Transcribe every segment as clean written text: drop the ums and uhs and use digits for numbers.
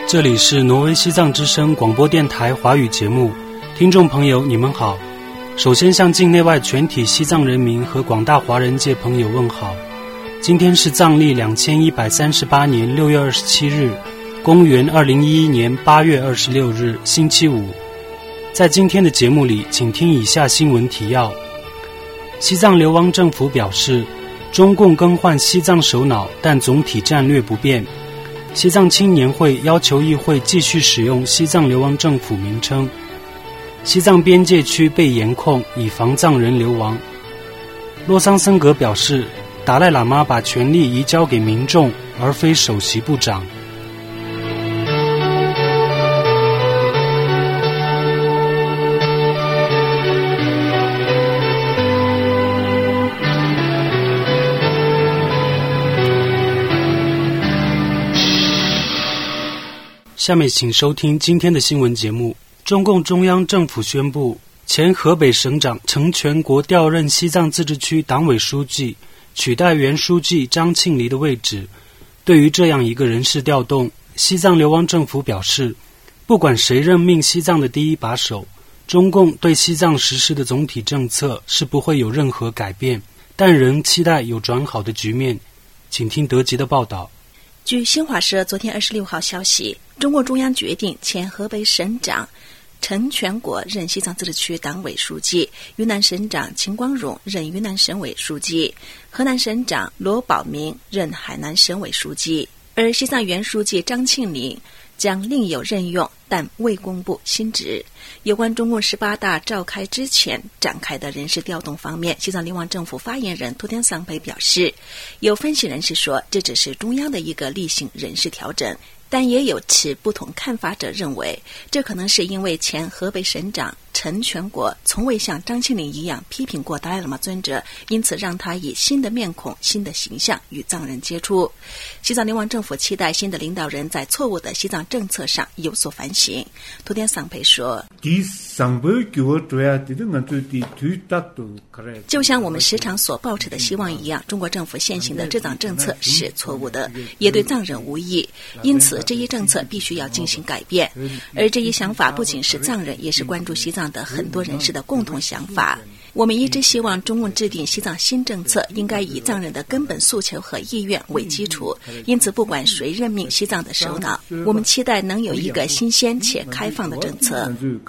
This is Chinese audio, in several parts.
这里是挪威西藏之声广播电台华语节目，听众朋友你们好。首先向境内外全体西藏人民和广大华人界朋友问好。今天是藏历2138年6月27日，公元2011年8月26日，星期五。在今天的节目里，请听以下新闻提要。西藏流亡政府表示，中共更换西藏首脑，但总体战略不变。西藏青年会要求议会继续使用西藏流亡政府名称。西藏边界区被严控，以防藏人流亡。洛桑森格表示，达赖喇嘛把权力移交给民众，而非首席部长。下面请收听今天的新闻节目。中共中央政府宣布，前河北省长陈全国调任西藏自治区党委书记，取代原书记张庆黎的位置。对于这样一个人事调动，西藏流亡政府表示，不管谁任命西藏的第一把手，中共对西藏实施的总体政策是不会有任何改变，但仍期待有转好的局面。请听德籍的报道。 据新华社昨天26号消息，中共中央决定前河北省长陈全国任西藏自治区党委书记，云南省长秦光荣任云南省委书记，河南省长罗保明任海南省委书记，而西藏原书记张庆黎将另有任用，但未公布新职。有关中共18大召开之前展开的人事调动方面，西藏流亡政府发言人图天桑培表示，有分析人士说这只是中央的一个例行人事调整，但也有持不同看法者认为，这可能是因为前河北省长陈全国从未像张庆黎一样批评过达赖喇嘛尊者，因此让他以新的面孔、新的形象与藏人接触。西藏流亡政府期待新的领导人在错误的西藏政策上有所反省。图天桑培说，就像我们时常所抱持的希望一样，中国政府现行的治藏政策是错误的，也对藏人无益，因此这一政策必须要进行改变。而这一想法不仅是藏人，也是关注西藏的很多人士的共同想法。我们一直希望中共制定西藏新政策应该以藏人的根本诉求和意愿为基础，因此不管谁任命西藏的首脑，我们期待能有一个新鲜且开放的政策。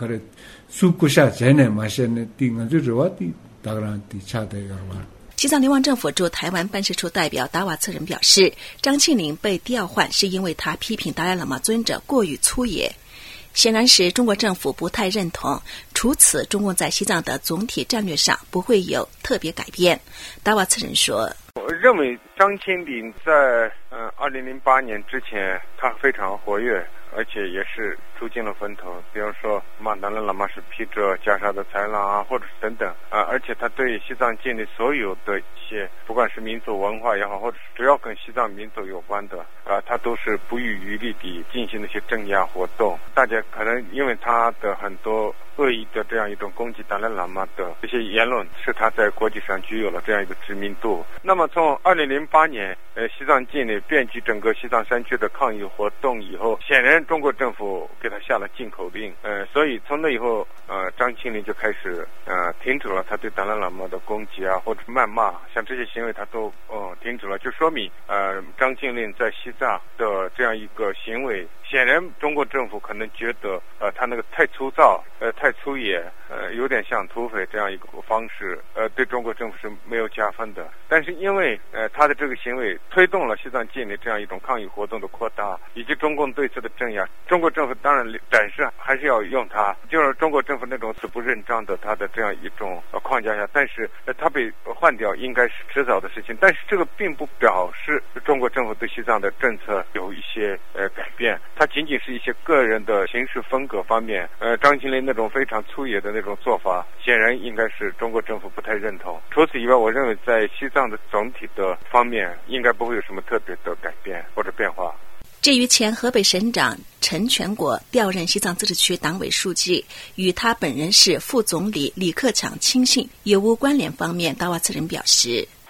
西藏流亡政府驻台湾办事处代表达瓦策人表示，张庆黎被调换是因为他批评达赖喇嘛尊者过于粗野，显然是中国政府不太认同，除此中共在西藏的总体战略上不会有特别改变。达瓦策人说， 我认为张庆黎在2008年之前他非常活跃，而且也是出尽了风头，比如说骂达赖喇嘛是披着袈裟的豺狼啊，或者是等等而且他对西藏建立所有的一些不管是民族文化也好，或者是只要跟西藏民族有关的他都是不遗余力地进行那些镇压活动。大家可能因为他的很多恶意的这样一种攻击达赖喇嘛的这些言论，使他在国际上具有了这样一个知名度。那么从2008年西藏境内遍及整个西藏山区的抗议活动以后，显然中国政府给他下了禁口令，所以从那以后张庆黎就开始停止了他对达赖喇嘛的攻击啊，或者谩骂，像这些行为他都停止了，就说明张庆黎在西藏的这样一个行为，显然中国政府可能觉得他那个太粗糙太粗野有点像土匪这样一个方式对中国政府是没有加分的。但是因为他的这个行为推动了西藏境内这样一种抗议活动的扩大，以及中共对此的镇压，中国政府当然暂时还是要用它，就是中国政府那种死不认账的他的这样一种框架下，但是他被换掉应该是迟早的事情。但是这个并不表示中国政府对西藏的政策有一些改变，它仅仅是一些个人的行事风格方面张庆黎那种非常粗野的那种做法，显然应该是中国政府不太认同。除此以外，我认为在西藏的总体的方面应该不会有什么特别的改变或者变化。 至于前河北省长陈全国调任西藏自治区党委书记，与他本人是副总理李克强亲信有无关联方面，达瓦策人表示，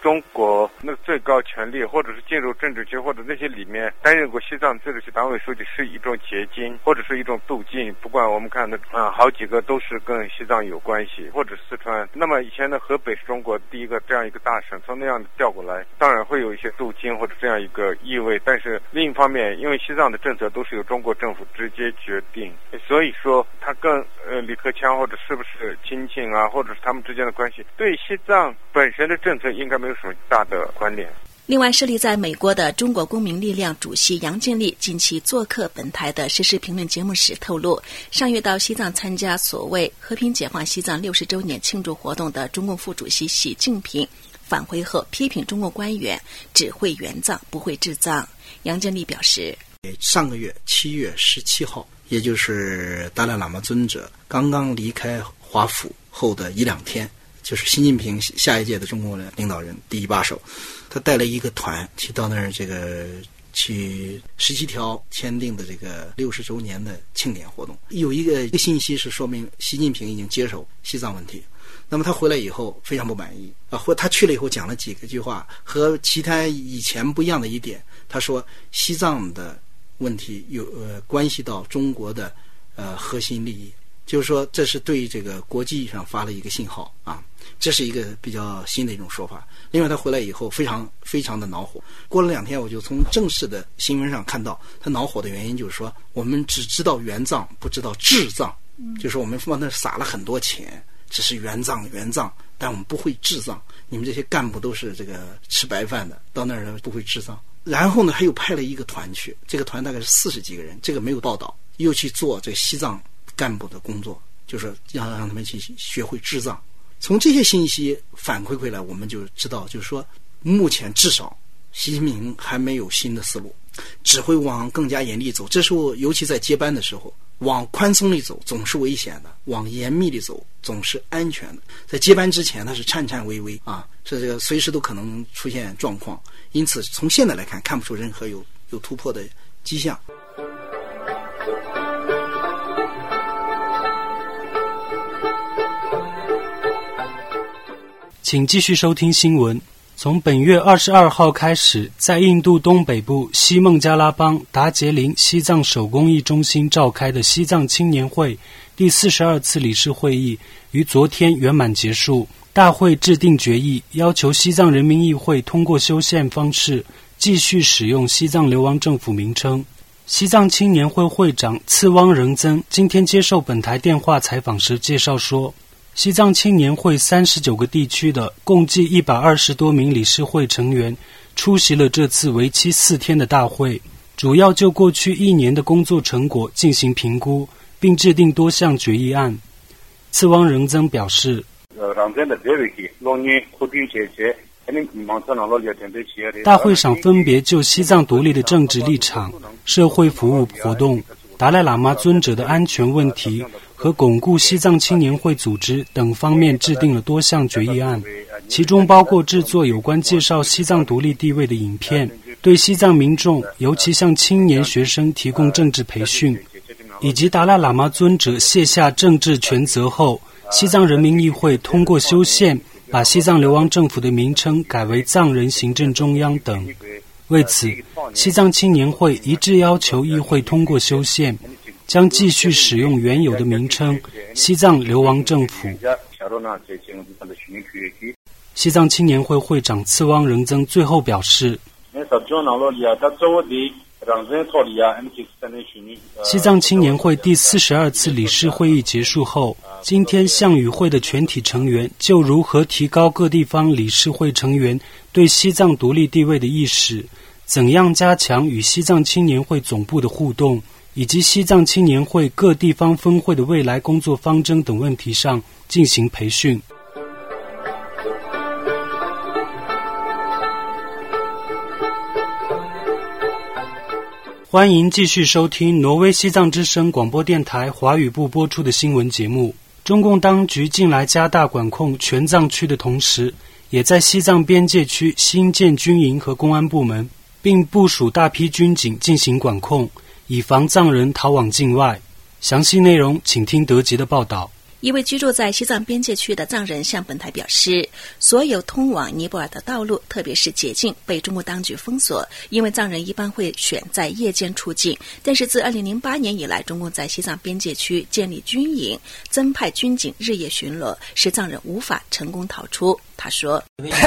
中国那个最高权力，或者是进入政治局，或者那些里面担任过西藏自治区党委书记是一种捷径，或者是一种途径。不管我们看的好几个都是跟西藏有关系，或者四川。那么以前的河北是中国第一个这样一个大省，从那样的调过来，当然会有一些途径或者这样一个意味。但是另一方面，因为西藏的政策都是由中国政府直接决定，所以说他跟李克强或者是不是亲戚啊，或者是他们之间的关系，对西藏本身的政策应该没有什么大的关联。 另外，设立在美国的中国公民力量主席杨建立近期做客本台的时事评论节目时透露，上月到西藏参加所谓和平解放西藏60周年庆祝活动的中共副主席习近平返回后批评中共官员只会援藏不会治藏。杨建立表示， 上个月7月17号，也就是达赖喇嘛尊者刚刚离开华府后的1-2天，就是习近平下一届的中国的领导人第一把手，他带了一个团去到那儿，去17条签订的这个60周年的庆典活动。有一个信息是说明习近平已经接手西藏问题。那么他回来以后非常不满意他去了以后讲了几句话，和其他以前不一样的一点，他说西藏的问题有关系到中国的核心利益，就是说这是对这个国际上发了一个信号这是一个比较新的一种说法。另外他回来以后非常非常的恼火，过了2天我就从正式的新闻上看到他恼火的原因，就是说我们只知道援藏不知道治藏，就是我们往那撒了很多钱，只是援藏，但我们不会治藏，你们这些干部都是这个吃白饭的，到那儿不会治藏。然后呢他又派了一个团去，这个团大概是40几个人，这个没有报道，又去做这个西藏干部的工作，就是让他们去学会治藏。从这些信息反馈回来，我们就知道，就是说目前至少习近平还没有新的思路，只会往更加严厉走。这时候尤其在接班的时候，往宽松里走总是危险的，往严密里走总是安全的。在接班之前他是颤颤巍巍这个随时都可能出现状况，因此从现在来看，看不出任何有突破的迹象。 请继续收听新闻。从本月22号开始，在印度东北部西孟加拉邦达杰林西藏手工艺中心召开的西藏青年会第42次理事会议于昨天圆满结束。大会制定决议，要求西藏人民议会通过修宪方式继续使用西藏流亡政府名称。西藏青年会会长次汪仁增今天接受本台电话采访时介绍说，西藏青年会39个地区的共计120多名理事会成员出席了这次为期4天的大会，主要就过去1年的工作成果进行评估，并制定多项决议案。次汪仁增表示，大会上分别就西藏独立的政治立场、社会服务活动、达赖喇嘛尊者的安全问题和巩固西藏青年会组织等方面制定了多项决议案，其中包括制作有关介绍西藏独立地位的影片，对西藏民众尤其向青年学生提供政治培训，以及达赖喇嘛尊者卸下政治权责后，西藏人民议会通过修宪把西藏流亡政府的名称改为藏人行政中央等。为此，西藏青年会一致要求议会通过修宪，将继续使用原有的名称西藏流亡政府。西藏青年会会长次汪仁增最后表示，西藏青年会第42次理事会议结束后，今天向与会的全体成员就如何提高各地方理事会成员对西藏独立地位的意识，怎样加强与西藏青年会总部的互动，以及西藏青年会各地方分会的未来工作方针等问题上进行培训。欢迎继续收听挪威西藏之声广播电台华语部播出的新闻节目。中共当局近来加大管控全藏区的同时，也在西藏边界区新建军营和公安部门，并部署大批军警进行管控，以防藏人逃往境外。详细内容请听德杰的报道。 一位居住在西藏边界区的藏人向本台表示，所有通往尼泊尔的道路，特别是捷径，被中国当局封锁，因为藏人一般会选在夜间出境。但是自2008年以来，中共在西藏边界区建立军营，增派军警日夜巡逻，使藏人无法成功逃出。他说：“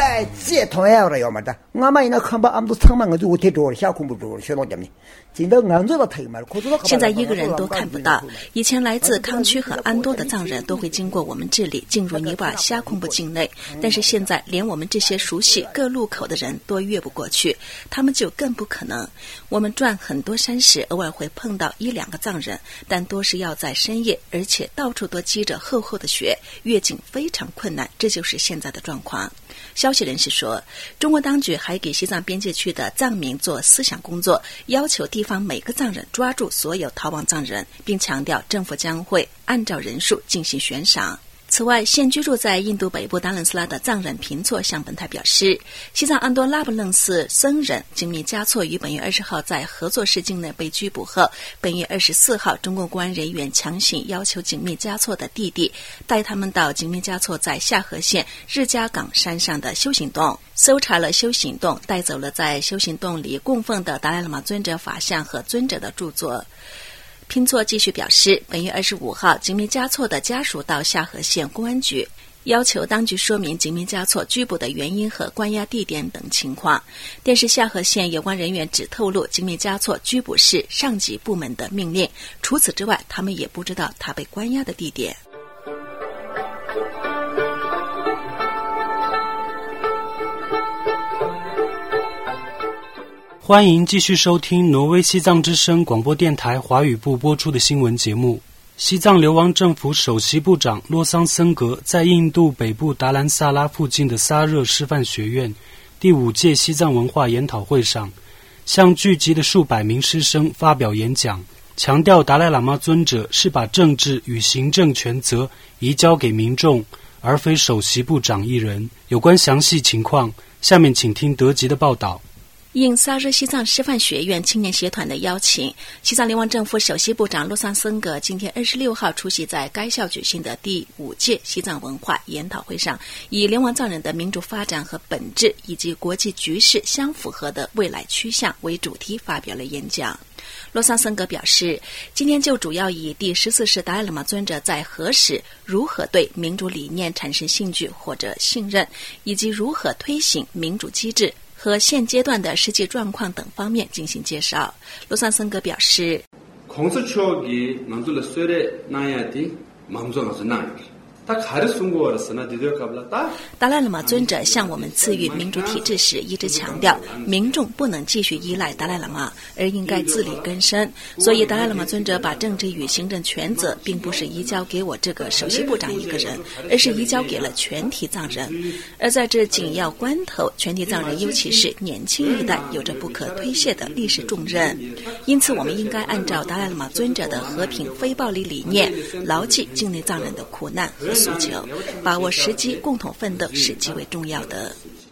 现在一个人都看不到。以前来自康区和安多的藏人都会经过我们这里进入尼泊尔辖控部境内，但是现在连我们这些熟悉各路口的人都越不过去，他们就更不可能。我们转很多山时，偶尔会碰到1-2个藏人，但多是要在深夜，而且到处都积着厚厚的雪，越境非常困难。这就是现在的状况。”消息人士说，中国当局还给西藏边界区的藏民做思想工作，要求地方每个藏人抓住所有逃亡藏人，并强调政府将会按照人数进行悬赏。此外，现居住在印度北部达兰斯拉的藏人平措向本台表示，西藏安多拉卜楞寺僧人精密嘉措于本月20号在合作市境内被拘捕后，本月24号中共公安人员强行要求精密嘉措的弟弟带他们到精密嘉措在夏河县日加岗山上的修行洞，搜查了修行洞，带走了在修行洞里供奉的达赖喇嘛尊者法像和尊者的著作。拼错继续表示，本月25号，精密嘉措的家属到夏河县公安局，要求当局说明精密嘉措拘捕的原因和关押地点等情况。但是夏河县有关人员只透露，精密嘉措拘捕是上级部门的命令，除此之外，他们也不知道他被关押的地点。 欢迎继续收听挪威西藏之声广播电台华语部播出的新闻节目。西藏流亡政府首席部长洛桑森格在印度北部达兰萨拉附近的萨热师范学院第5届西藏文化研讨会上，向聚集的数百名师生发表演讲，强调达赖喇嘛尊者是把政治与行政权责移交给民众，而非首席部长一人。有关详细情况，下面请听德籍的报道。 应萨热西藏师范学院青年协团的邀请，西藏流亡政府首席部长洛桑森格今天26号出席在该校举行的第5届西藏文化研讨会上，以流亡藏人的民主发展和本质以及国际局势相符合的未来趋向为主题发表了演讲。洛桑森格表示，今天就主要以第14世达赖喇嘛尊者在何时如何对民主理念产生兴趣或者信任，以及如何推行民主機制和现阶段的实际状况等方面进行介绍。洛桑森格表示，达赖喇嘛尊者向我们赐予民主体制时，一直强调民众不能继续依赖达赖喇嘛，而应该自力更生。所以达赖喇嘛尊者把政治与行政权责并不是移交给我这个首席部长一个人，而是移交给了全体藏人。而在这紧要关头，全体藏人尤其是年轻一代有着不可推卸的历史重任，因此我们应该按照达赖喇嘛尊者的和平非暴力理念，牢记境内藏人的苦难和诉求，把握时机，共同奋斗是极为重要的。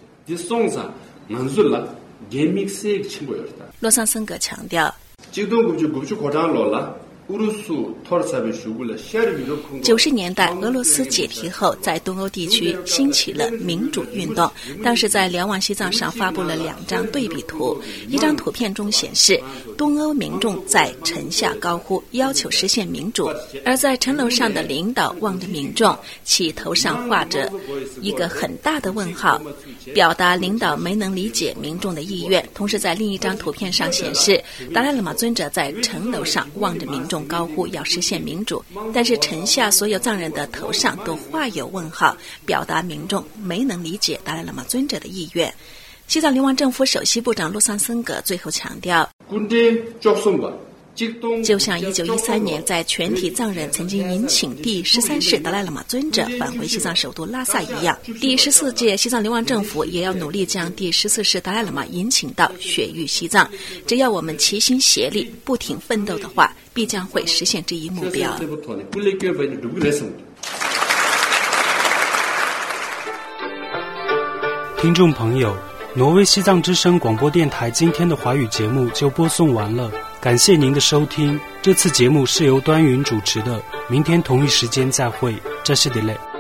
洛桑森格强调，90年代俄罗斯解体后，在东欧地区兴起了民主运动。当时在瞭望西藏上发布了2张对比图，一张图片中显示东欧民众在城下高呼要求实现民主，而在城楼上的领导望着民众，其头上画着一个很大的问号，表达领导没能理解民众的意愿。同时在另一张图片上显示达赖喇嘛尊者在城楼上望着民众高呼要实现民主，但是城下所有藏人的头上都画有问号，表达民众没能理解达赖喇嘛尊者的意愿。西藏流亡政府首席部长洛桑森格最后强调，就像1913年在全体藏人曾经迎请第13世达赖喇嘛尊者返回西藏首都拉萨一样，第14届西藏流亡政府也要努力将第14世达赖喇嘛迎请到雪域西藏。只要我们齐心协力，不停奋斗的话，必将会实现这一目标。 听众朋友，挪威西藏之声广播电台今天的华语节目就播送完了， 感谢您的收听，这次节目是由端云主持的，明天同一时间再会，这是 delay。